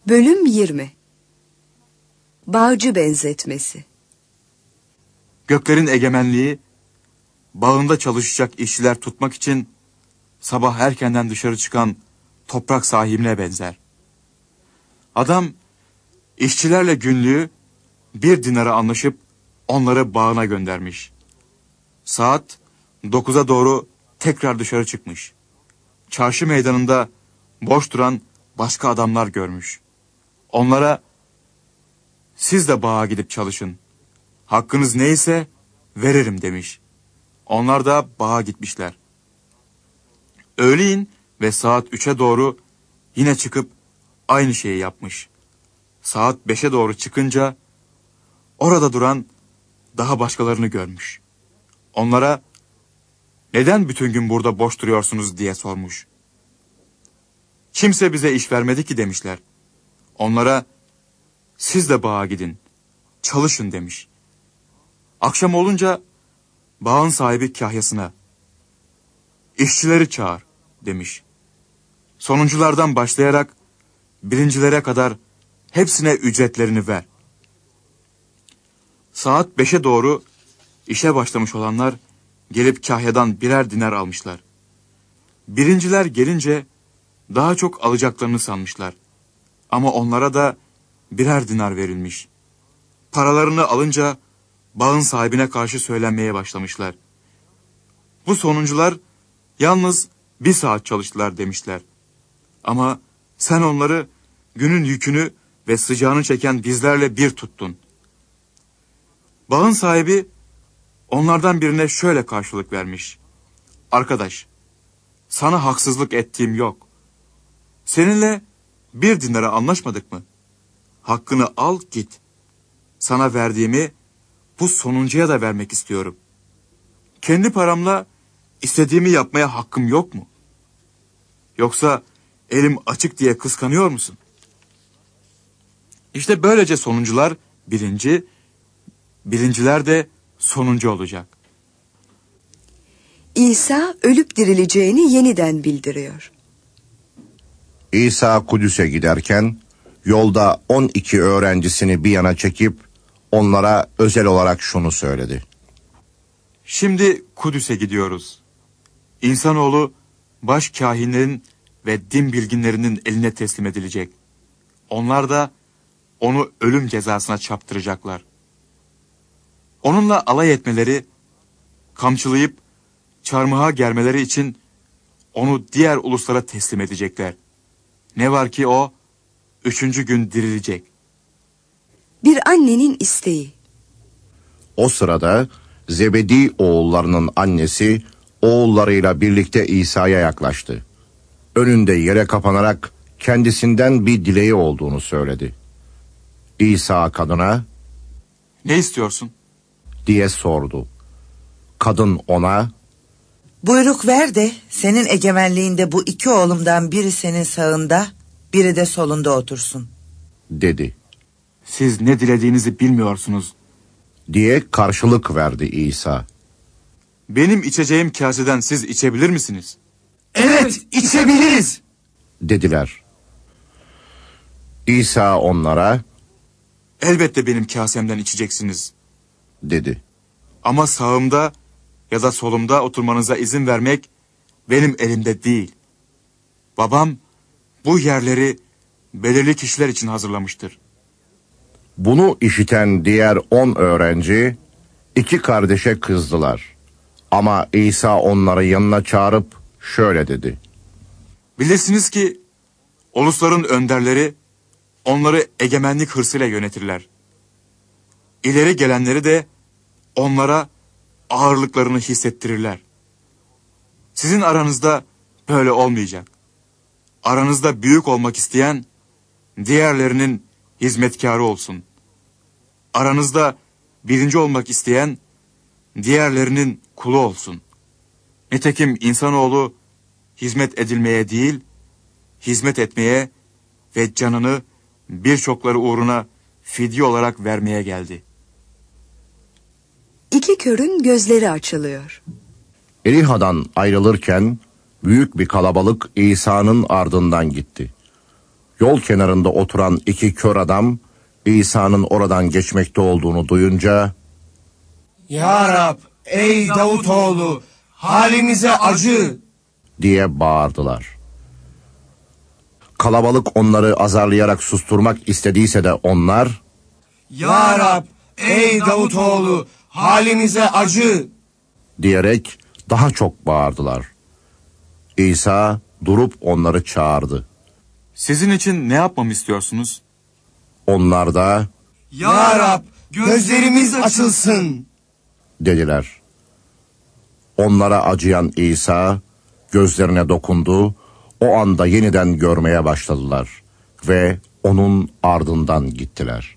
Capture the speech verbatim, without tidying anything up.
Bölüm yirmi. Bağcı benzetmesi. Göklerin egemenliği, bağında çalışacak işçiler tutmak için sabah erkenden dışarı çıkan toprak sahibine benzer. Adam, işçilerle günlüğü bir dinara anlaşıp onları bağına göndermiş. Saat dokuza doğru tekrar dışarı çıkmış. Çarşı meydanında boş duran başka adamlar görmüş. Onlara, siz de bağa gidip çalışın. Hakkınız neyse veririm demiş. Onlar da bağa gitmişler. Öğleyin ve saat üçe doğru yine çıkıp aynı şeyi yapmış. Saat beşe doğru çıkınca orada duran daha başkalarını görmüş. Onlara, neden bütün gün burada boş duruyorsunuz diye sormuş. Kimse bize iş vermedi ki demişler. Onlara, siz de bağa gidin, çalışın demiş. Akşam olunca bağın sahibi kahyasına, işçileri çağır demiş. Sonunculardan başlayarak birincilere kadar hepsine ücretlerini ver. Saat beşe doğru işe başlamış olanlar gelip kahyadan birer dinar almışlar. Birinciler gelince daha çok alacaklarını sanmışlar. Ama onlara da birer dinar verilmiş. Paralarını alınca bağın sahibine karşı söylenmeye başlamışlar. Bu sonuncular yalnız bir saat çalıştılar demişler. Ama sen onları günün yükünü ve sıcağını çeken bizlerle bir tuttun. Bağın sahibi onlardan birine şöyle karşılık vermiş. Arkadaş, sana haksızlık ettiğim yok. Seninle bir dinara anlaşmadık mı? Hakkını al git. Sana verdiğimi bu sonuncuya da vermek istiyorum. Kendi paramla istediğimi yapmaya hakkım yok mu? Yoksa elim açık diye kıskanıyor musun? İşte böylece sonuncular birinci, birinciler de sonuncu olacak. İsa ölüp dirileceğini yeniden bildiriyor. İsa Kudüs'e giderken yolda on iki öğrencisini bir yana çekip onlara özel olarak şunu söyledi. Şimdi Kudüs'e gidiyoruz. İnsanoğlu baş kâhinlerin ve din bilginlerinin eline teslim edilecek. Onlar da onu ölüm cezasına çarptıracaklar. Onunla alay etmeleri, kamçılayıp çarmıha germeleri için onu diğer uluslara teslim edecekler. Ne var ki o üçüncü gün dirilecek. Bir annenin isteği. O sırada Zebedi oğullarının annesi oğullarıyla birlikte İsa'ya yaklaştı. Önünde yere kapanarak kendisinden bir dileği olduğunu söyledi. İsa kadına, ne istiyorsun? diye sordu. Kadın ona, buyruk ver de senin egemenliğinde bu iki oğlumdan biri senin sağında, biri de solunda otursun, dedi. Siz ne dilediğinizi bilmiyorsunuz, diye karşılık verdi İsa. Benim içeceğim kaseden siz içebilir misiniz? Evet, içebiliriz, dediler. İsa onlara, elbette benim kasemden içeceksiniz, dedi. Ama sağımda ya da solumda oturmanıza izin vermek benim elimde değil. Babam bu yerleri belirli kişiler için hazırlamıştır. Bunu işiten diğer on öğrenci iki kardeşe kızdılar. Ama İsa onları yanına çağırıp şöyle dedi. Bilirsiniz ki ulusların önderleri onları egemenlik hırsıyla yönetirler. İleri gelenleri de onlara ağırlıklarını hissettirirler. Sizin aranızda böyle olmayacak. Aranızda büyük olmak isteyen diğerlerinin hizmetkarı olsun. Aranızda birinci olmak isteyen diğerlerinin kulu olsun. Nitekim insanoğlu hizmet edilmeye değil, hizmet etmeye ve canını birçokları uğruna fidye olarak vermeye geldi. İki körün gözleri açılıyor. Eriha'dan ayrılırken büyük bir kalabalık İsa'nın ardından gitti. Yol kenarında oturan iki kör adam İsa'nın oradan geçmekte olduğunu duyunca Ya Rab, ey Davutoğlu, halimize acı diye bağırdılar. Kalabalık onları azarlayarak susturmak istediyse de onlar Ya Rab, ey Davutoğlu, halimize acı diyerek daha çok bağırdılar. İsa durup onları çağırdı. Sizin için ne yapmamı istiyorsunuz? Onlar da Ya Rab, gözlerimiz açılsın dediler. Onlara acıyan İsa gözlerine dokundu. O anda yeniden görmeye başladılar ve onun ardından gittiler.